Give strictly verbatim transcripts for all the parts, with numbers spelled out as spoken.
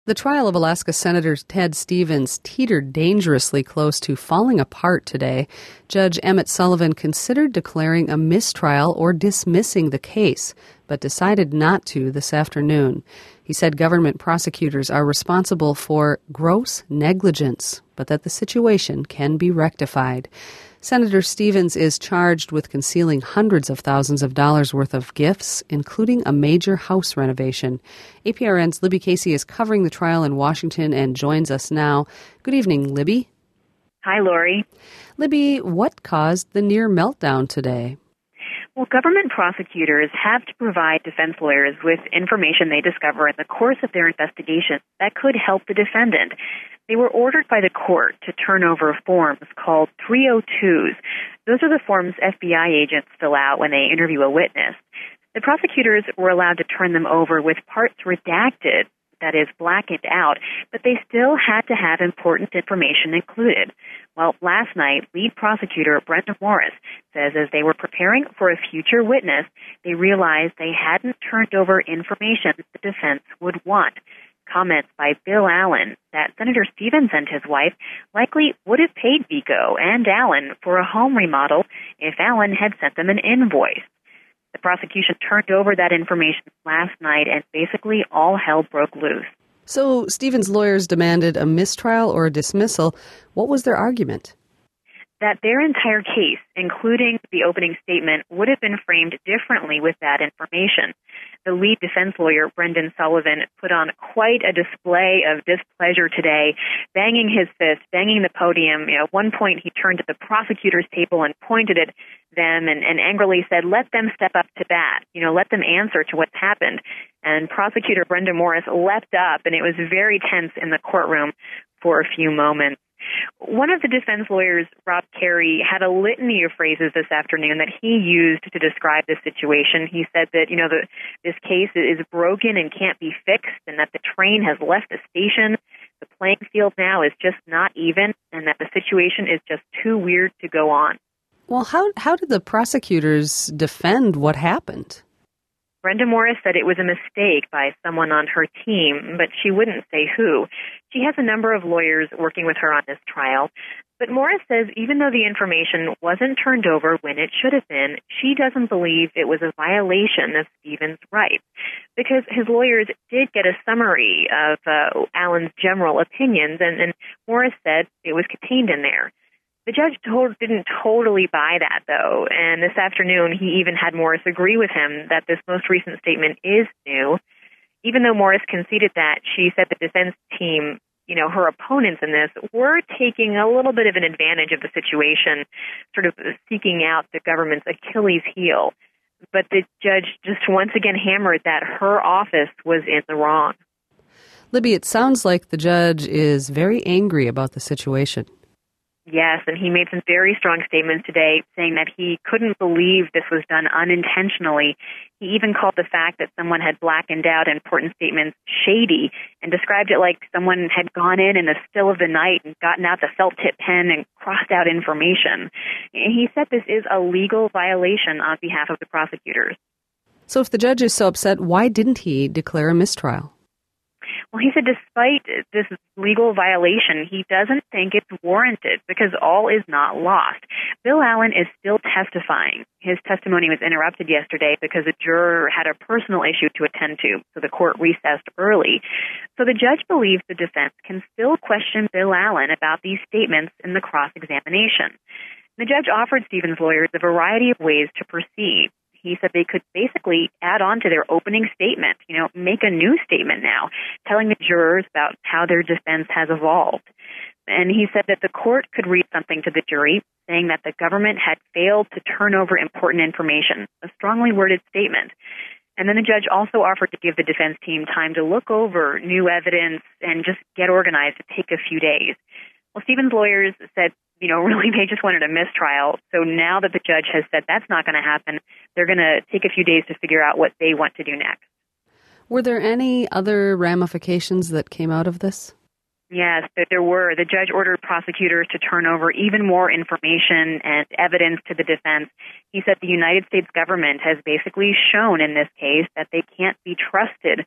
The trial of Alaska Senator Ted Stevens teetered dangerously close to falling apart today. Judge Emmett Sullivan considered declaring a mistrial or dismissing the case, but decided not to this afternoon. He said government prosecutors are responsible for gross negligence, but that the situation can be rectified. Senator Stevens is charged with concealing hundreds of thousands of dollars worth of gifts, including a major house renovation. A P R N's Libby Casey is covering the trial in Washington and joins us now. Good evening, Libby. Hi, Lori. Libby, what caused the near meltdown today? Well, government prosecutors have to provide defense lawyers with information they discover in the course of their investigation that could help the defendant. They were ordered by the court to turn over forms called three oh twos. Those are the forms F B I agents fill out when they interview a witness. The prosecutors were allowed to turn them over with parts redacted, that is, blackened out, but they still had to have important information included. Well, last night, lead prosecutor Brenda Morris says as they were preparing for a future witness, they realized they hadn't turned over information the defense would want. Comments by Bill Allen that Senator Stevens and his wife likely would have paid Vico and Allen for a home remodel if Allen had sent them an invoice. The prosecution turned over that information last night, and basically all hell broke loose. So Stevens' lawyers demanded a mistrial or a dismissal. What was their argument? That their entire case, including the opening statement, would have been framed differently with that information. The lead defense lawyer, Brendan Sullivan, put on quite a display of displeasure today, banging his fist, banging the podium. You know, at one point, he turned to the prosecutor's table and pointed at them and, and angrily said, "Let them step up to bat. You know, let them answer to what's happened." And prosecutor Brenda Morris leapt up, and it was very tense in the courtroom for a few moments. One of the defense lawyers, Rob Carey, had a litany of phrases this afternoon that he used to describe the situation. He said that, you know, the, this case is broken and can't be fixed, and that the train has left the station. The playing field now is just not even, and that the situation is just too weird to go on. Well, how how did the prosecutors defend what happened? Brenda Morris said it was a mistake by someone on her team, but she wouldn't say who. She has a number of lawyers working with her on this trial. But Morris says even though the information wasn't turned over when it should have been, she doesn't believe it was a violation of Stevens' rights, because his lawyers did get a summary of uh, Allen's general opinions, and, and Morris said it was contained in there. The judge told, didn't totally buy that, though, and this afternoon he even had Morris agree with him that this most recent statement is new. Even though Morris conceded that, she said the defense team, you know, her opponents in this, were taking a little bit of an advantage of the situation, sort of seeking out the government's Achilles heel. But the judge just once again hammered that her office was in the wrong. Libby, it sounds like the judge is very angry about the situation. Yes, and he made some very strong statements today saying that he couldn't believe this was done unintentionally. He even called the fact that someone had blackened out important statements shady and described it like someone had gone in in the still of the night and gotten out the felt-tip pen and crossed out information. He said this is a legal violation on behalf of the prosecutors. So if the judge is so upset, why didn't he declare a mistrial? Well, he said despite this legal violation, he doesn't think it's warranted because all is not lost. Bill Allen is still testifying. His testimony was interrupted yesterday because a juror had a personal issue to attend to, so the court recessed early. So the judge believes the defense can still question Bill Allen about these statements in the cross-examination. The judge offered Stevens' lawyers a variety of ways to proceed. He said they could basically add on to their opening statement, you know, make a new statement now, telling the jurors about how their defense has evolved. And he said that the court could read something to the jury saying that the government had failed to turn over important information, a strongly worded statement. And then the judge also offered to give the defense team time to look over new evidence and just get organized to take a few days. Well, Stevens' lawyers said, you know, really they just wanted a mistrial. So now that the judge has said that's not going to happen, they're going to take a few days to figure out what they want to do next. Were there any other ramifications that came out of this? Yes, there were. The judge ordered prosecutors to turn over even more information and evidence to the defense. He said the United States government has basically shown in this case that they can't be trusted.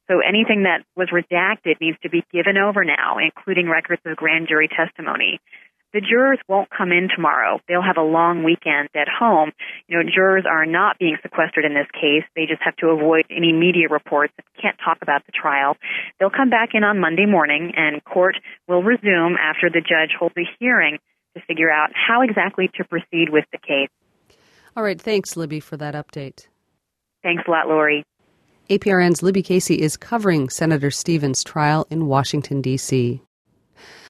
So anything that was redacted needs to be given over now, including records of grand jury testimony. The jurors won't come in tomorrow. They'll have a long weekend at home. You know, jurors are not being sequestered in this case. They just have to avoid any media reports and can't talk about the trial. They'll come back in on Monday morning, and court will resume after the judge holds a hearing to figure out how exactly to proceed with the case. All right. Thanks, Libby, for that update. Thanks a lot, Lori. A P R N's Libby Casey is covering Senator Stevens' trial in Washington, D C